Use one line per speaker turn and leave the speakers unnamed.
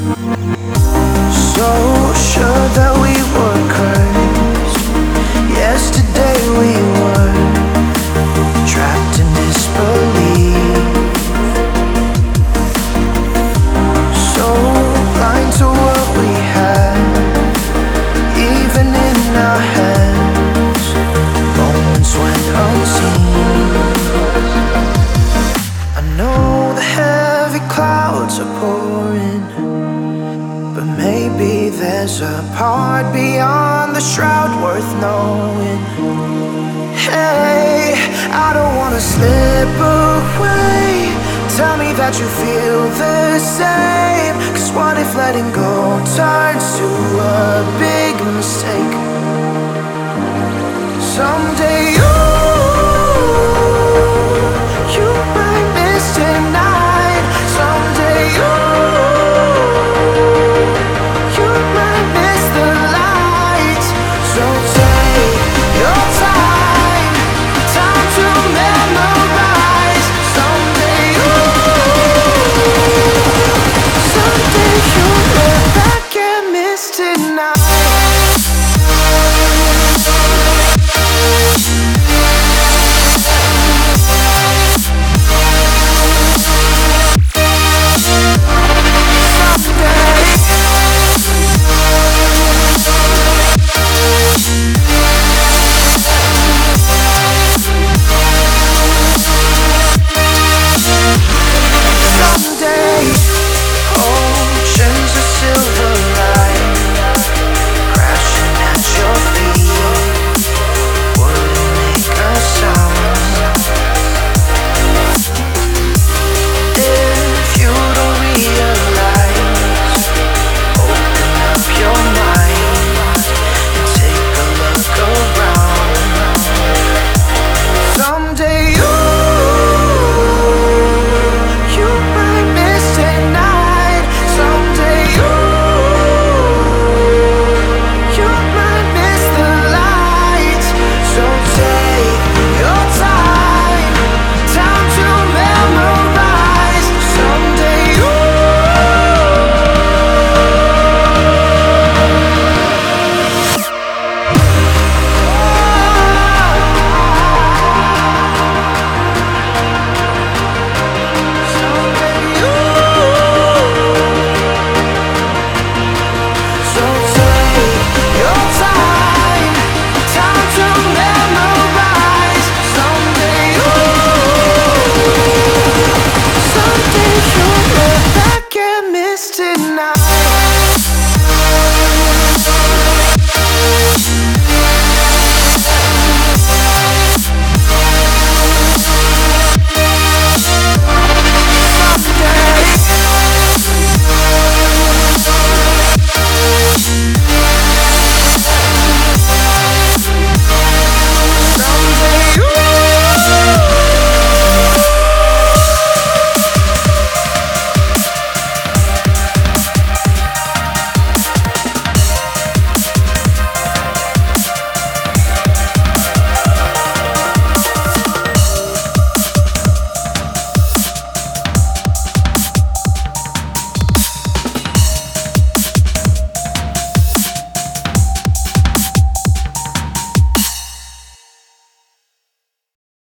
So sure that we were cursed. Yesterday we were trapped in disbelief. So blind to what we had, even in our hands. Moments went unseen. I know the heavy clouds are pouring, but maybe there's a part beyond the shroud worth knowing. Hey, I don't wanna slip away. Tell me that you feel the same. 'Cause what if letting go turns to a big mistake? Someday you might miss tonight. Someday you might miss the lights. So take your time, time to memorize. Someday you might get missed tonight.